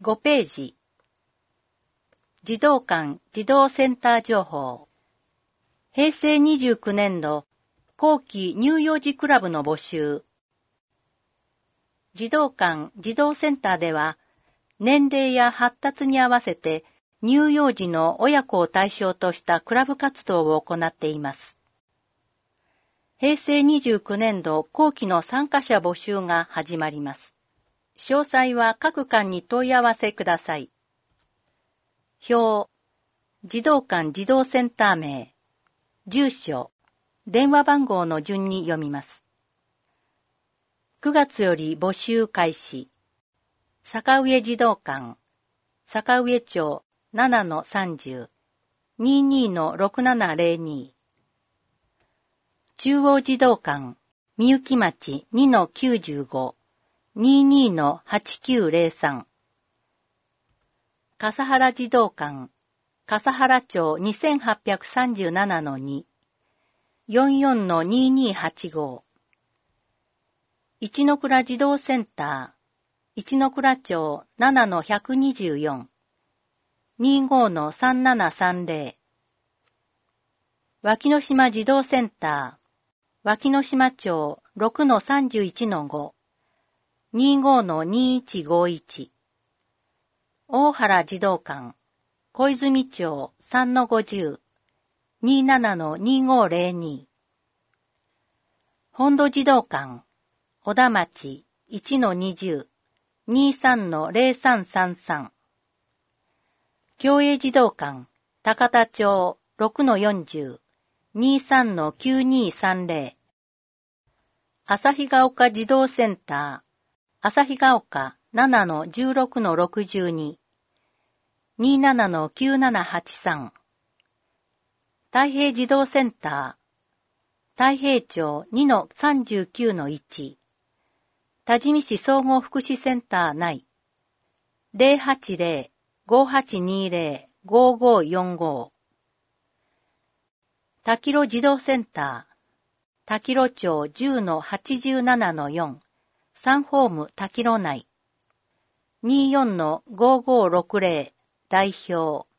5ページ。児童館児童センター情報。平成29年度後期乳幼児クラブの募集。児童館児童センターでは、年齢や発達に合わせて乳幼児の親子を対象としたクラブ活動を行っています。平成29年度後期の参加者募集が始まります。詳細は各館に問い合わせください。表、児童館児童センター名、住所、電話番号の順に読みます。9月より募集開始。坂上児童館、坂上町 7-30、22-6702。中央児童館、みゆき町 2-95、22-8903。笠原児童館、笠原町 2837-2、44-2285。一ノ倉児童センター、一ノ倉町 7-124、25-3730。脇の島児童センター、脇の島町 6-31-5、25-2151。大原児童館、小泉町 3-50、27-2502。本土児童館、小田町 1-20、23-0333。共栄児童館、高田町 6-40、23-9230。旭ヶ丘児童センター、旭ヶ丘 7-16-62、27-9783。太平児童センター、太平町 2-39-1、多治見市総合福祉センター内、080-5820-5545。多キロ児童センター、多キロ町 10-87-4、サンホーム多キロ内、24-5560、代表。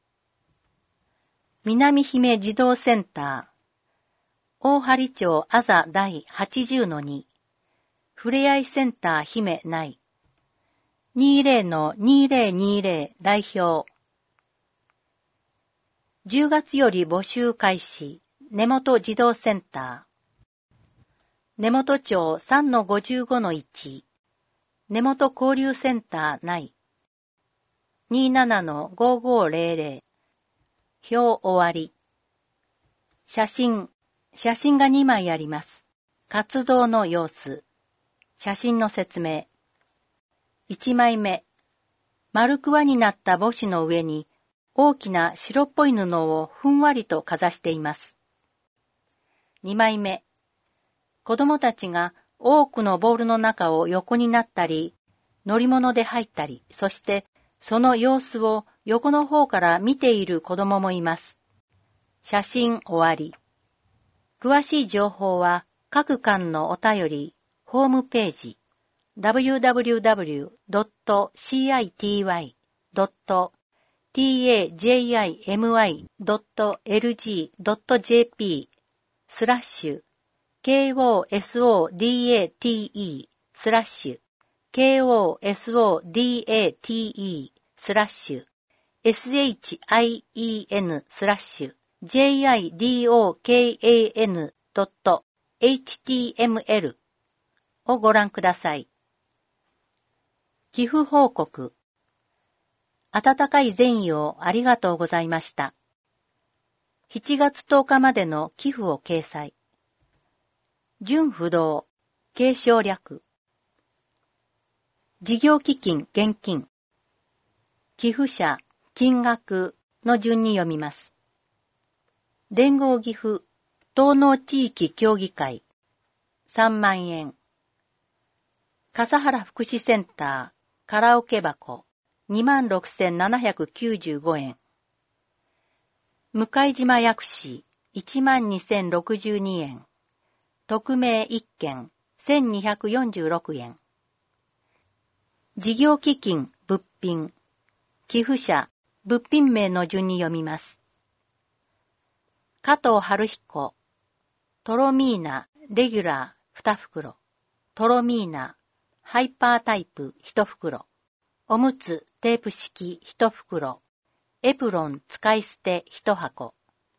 南姫児童センター、大針町あざ第 80-2、ふれあいセンター姫内、20-2020、代表。10月より募集開始、根本児童センター。根本町 3-55-1、根本交流センター内、27-5500、表終わり。写真が2枚あります。活動の様子。写真の説明。1枚目。丸く輪になった母子の上に大きな白っぽい布をふんわりとかざしています。2枚目。子供たちが多くのボールの中を横になったり、乗り物で入ったり、そしてその様子を横の方から見ている子供もいます。写真終わり。詳しい情報は各館のお便り、ホームページ、www.cityways.jp/KOSODATE/KOSODATE/SIN.HTML をご覧ください。寄付報告。温かい善意をありがとうございました。7月10日までの寄付を掲載。純不動、継承略。事業基金現金。寄付者、金額の順に読みます。連合岐阜、東濃地域協議会、3万円。笠原福祉センター、カラオケ箱、26,795円。向島薬師、12,062円。匿名1件、1,246円。 事業基金、物品。寄付者、物品名の順に読みます。加藤春彦。トロミーナ、レギュラー、2袋。トロミーナ、ハイパータイプ、1袋。おむつ、テープ式、1袋。エプロン、使い捨て、1箱。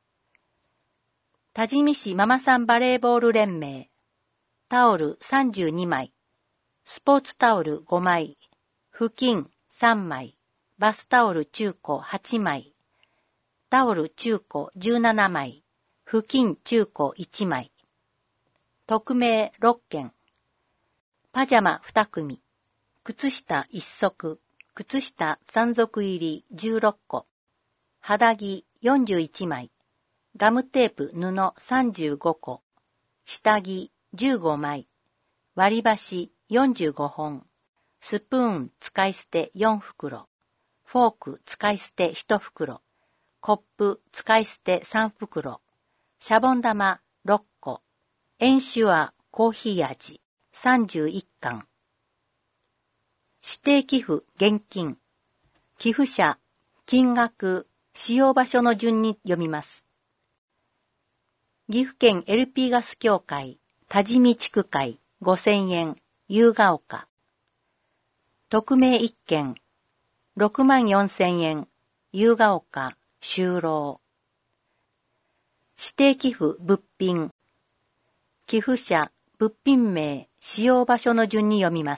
多治見市ママさんバレーボール連盟。タオル32枚。スポーツタオル5枚。布巾3枚。バスタオル中古8枚。タオル中古17枚。布巾中古1枚。匿名6件。パジャマ2組。靴下1足。靴下3足入り16個。肌着41枚。ガムテープ布35個。下着15枚。割り箸45本。スプーン使い捨て4袋。フォーク使い捨て1袋。コップ使い捨て3袋。シャボン玉6個。エンシュアコーヒー味31缶。指定寄付現金。寄付者、金額、使用場所の順に読みます。岐阜県 LP ガス協会、多治見地区会5000円、夕ヶ丘。匿名1件、64000円、夕ヶ丘、就労。指定寄付物品。寄付者、物品名、使用場所の順に読みます。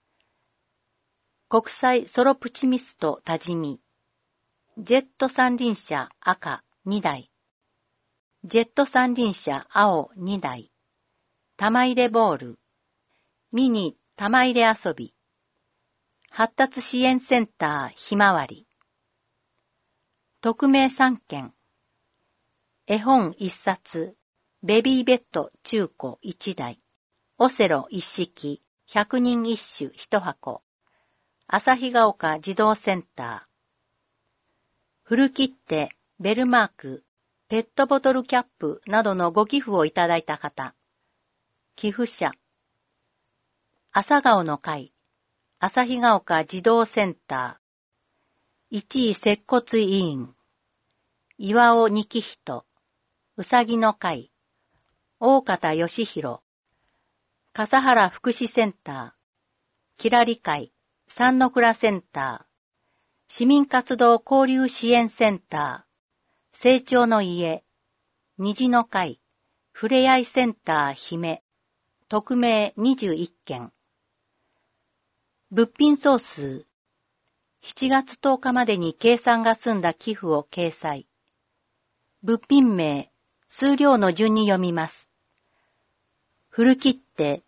国際ソロプチミスト多治見。ジェット三輪車赤2台。ジェット三輪車青2台。玉入れボール。ミニ玉入れ遊び。発達支援センターひまわり。匿名3件。絵本1冊。ベビーベッド中古1台。オセロ1式。100人一首1箱。旭ヶ丘児童センター。古切手、ベルマーク、ペットボトルキャップなどのご寄付をいただいた方。寄付者。朝顔の会、旭ヶ丘児童センター。一位接骨委員。岩尾幹人。うさぎの会。大方義弘。笠原福祉センター。きらり会。三の倉センター。市民活動交流支援センター。成長の家。虹の会。ふれあいセンター姫。匿名21件。物品総数。7月10日までに計算が済んだ寄付を掲載。物品名、数量の順に読みます。古切手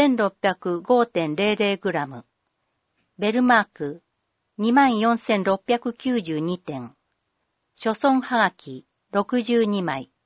1605.00g。ベルマーク 24,692 点。諸村はがき62枚。